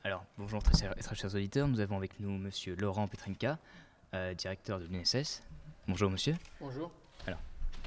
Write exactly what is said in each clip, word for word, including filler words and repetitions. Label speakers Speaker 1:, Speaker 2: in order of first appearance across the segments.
Speaker 1: Alors, bonjour très, chers- très chers auditeurs, nous avons avec nous monsieur Laurent Petrenka, euh, directeur de l'U N S S. Bonjour monsieur.
Speaker 2: Bonjour.
Speaker 1: Alors,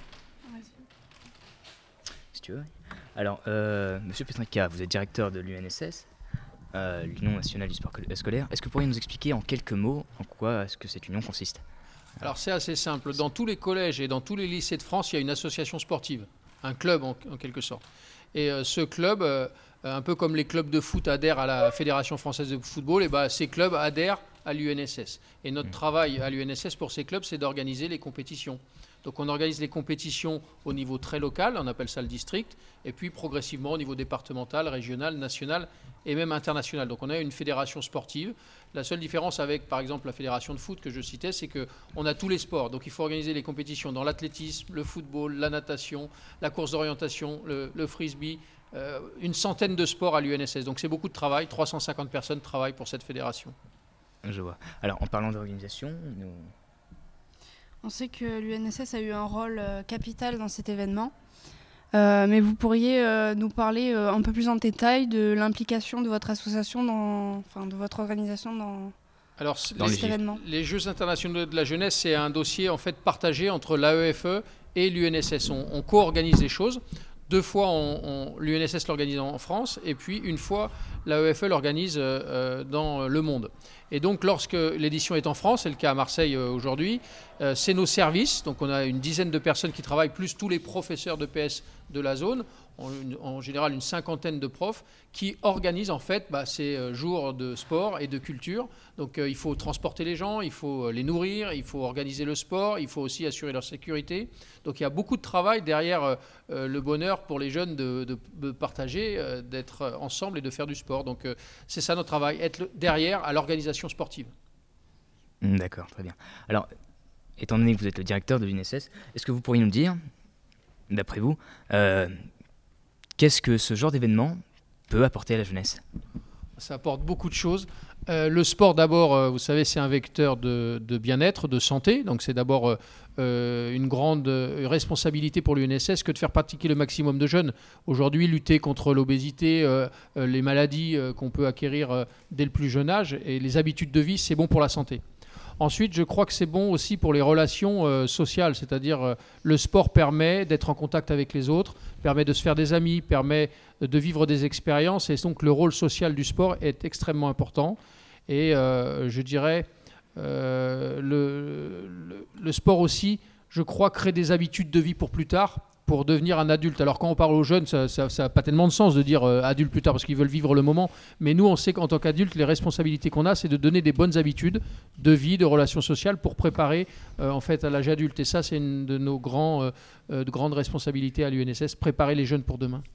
Speaker 1: si tu veux. Alors, euh, monsieur Petrenka, vous êtes directeur de l'U N S S, euh, l'Union nationale du sport col- scolaire. Est-ce que vous pourriez nous expliquer en quelques mots en quoi est-ce que cette union consiste?
Speaker 2: Alors c'est assez simple. Dans tous les collèges et dans tous les lycées de France, il y a une association sportive, un club en, en quelque sorte. Et euh, ce club, euh, un peu comme les clubs de foot adhèrent à la Fédération française de football, et ben, ces clubs adhèrent à l'U N S S. Et notre travail à l'U N S S pour ces clubs, c'est d'organiser les compétitions. Donc on organise les compétitions au niveau très local, on appelle ça le district, et puis progressivement au niveau départemental, régional, national et même international. Donc on a une fédération sportive. La seule différence avec, par exemple, la fédération de foot que je citais, c'est qu'on a tous les sports. Donc il faut organiser les compétitions dans l'athlétisme, le football, la natation, la course d'orientation, le, le frisbee, euh, une centaine de sports à l'U N S S. Donc c'est beaucoup de travail, trois cent cinquante personnes travaillent pour cette fédération.
Speaker 1: Je vois. Alors, en parlant d'organisation, nous...
Speaker 3: On sait que l'U N S S a eu un rôle euh, capital dans cet événement, euh, mais vous pourriez euh, nous parler euh, un peu plus en détail de l'implication de votre association, dans, enfin de votre organisation dans,
Speaker 2: Alors,
Speaker 3: dans
Speaker 2: les,
Speaker 3: cet événement.
Speaker 2: Les Jeux internationaux de la jeunesse, c'est un dossier en fait partagé entre l'A E F E et l'U N S S. On, on co-organise les choses. Deux fois, on, on, l'U N S S l'organise en France, et puis une fois, l'A E F E l'organise euh, dans le monde. Et donc, lorsque l'édition est en France, c'est le cas à Marseille euh, aujourd'hui, euh, c'est nos services, donc on a une dizaine de personnes qui travaillent, plus tous les professeurs de P S de la zone, en, une, en général une cinquantaine de profs, qui organisent en fait bah, ces euh, jours de sport et de culture. Donc euh, il faut transporter les gens, il faut les nourrir, il faut organiser le sport, il faut aussi assurer leur sécurité. Donc il y a beaucoup de travail derrière euh, le bonheur pour les jeunes de, de, de partager, euh, d'être ensemble et de faire du sport. Donc euh, c'est ça notre travail, être le, derrière à l'organisation sportive.
Speaker 1: D'accord, très bien. Alors, étant donné que vous êtes le directeur de l'U N S S, est-ce que vous pourriez nous dire, d'après vous, euh, qu'est-ce que ce genre d'événement peut apporter à la jeunesse?
Speaker 2: Ça apporte beaucoup de choses. Euh, le sport, d'abord, euh, vous savez, c'est un vecteur de, de bien-être, de santé. Donc, c'est d'abord euh, une grande responsabilité pour l'U N S S que de faire pratiquer le maximum de jeunes. Aujourd'hui, lutter contre l'obésité, euh, euh, les maladies euh, qu'on peut acquérir euh, dès le plus jeune âge et les habitudes de vie, c'est bon pour la santé. Ensuite, je crois que c'est bon aussi pour les relations euh, sociales, c'est-à-dire euh, le sport permet d'être en contact avec les autres, permet de se faire des amis, permet de vivre des expériences, et donc le rôle social du sport est extrêmement important. Et euh, je dirais, euh, le, le, le sport aussi, je crois, crée des habitudes de vie pour plus tard, pour devenir un adulte. Alors quand on parle aux jeunes, ça n'a pas tellement de sens de dire euh, adulte plus tard parce qu'ils veulent vivre le moment. Mais nous, on sait qu'en tant qu'adulte, les responsabilités qu'on a, c'est de donner des bonnes habitudes de vie, de relations sociales pour préparer euh, en fait à l'âge adulte. Et ça, c'est une de nos grands, euh, de grandes responsabilités à l'U N S S, préparer les jeunes pour demain.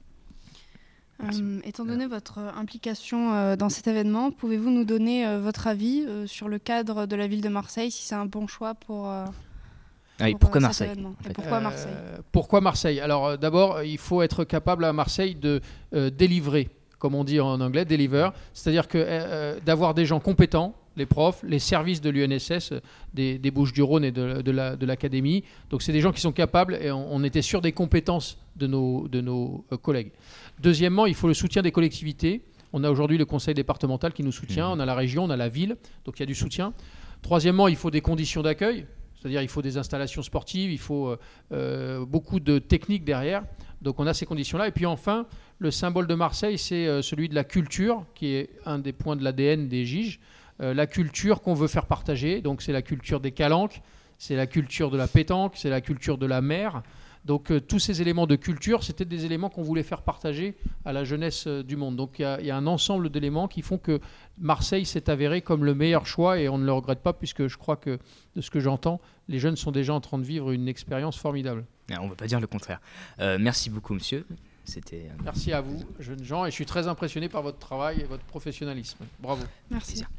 Speaker 3: Euh, étant donné votre implication euh, dans cet événement, pouvez-vous nous donner euh, votre avis euh, sur le cadre de la ville de Marseille, si c'est un bon choix pour... Euh
Speaker 1: Ah oui,
Speaker 3: pour,
Speaker 1: pourquoi
Speaker 3: euh,
Speaker 1: Marseille
Speaker 3: en fait.
Speaker 1: en fait.
Speaker 3: Pourquoi Marseille
Speaker 2: euh, Pourquoi Marseille Alors euh, d'abord, il faut être capable à Marseille de euh, délivrer, comme on dit en anglais, deliver, c'est-à-dire que, euh, d'avoir des gens compétents, les profs, les services de l'U N S S, des, des Bouches-du-Rhône et de, de, la, de l'académie. Donc c'est des gens qui sont capables, et on, on était sûr des compétences de nos, de nos euh, collègues. Deuxièmement, il faut le soutien des collectivités. On a aujourd'hui le conseil départemental qui nous soutient, on a la région, on a la ville, donc il y a du soutien. Troisièmement, il faut des conditions d'accueil. C'est-à-dire il faut des installations sportives, il faut euh, beaucoup de techniques derrière. Donc on a ces conditions-là. Et puis enfin, le symbole de Marseille, c'est euh, celui de la culture, qui est un des points de l'A D N des G I G. Euh, la culture qu'on veut faire partager. Donc c'est la culture des calanques, c'est la culture de la pétanque, c'est la culture de la mer. Donc euh, tous ces éléments de culture, c'était des éléments qu'on voulait faire partager à la jeunesse euh, du monde. Donc il y, y a un ensemble d'éléments qui font que Marseille s'est avéré comme le meilleur choix, et on ne le regrette pas, puisque je crois que, de ce que j'entends, les jeunes sont déjà en train de vivre une expérience formidable.
Speaker 1: Ah, on ne veut pas dire le contraire. Euh, merci beaucoup monsieur. C'était...
Speaker 2: Merci à vous, jeunes gens, et je suis très impressionné par votre travail et votre professionnalisme. Bravo.
Speaker 3: Merci.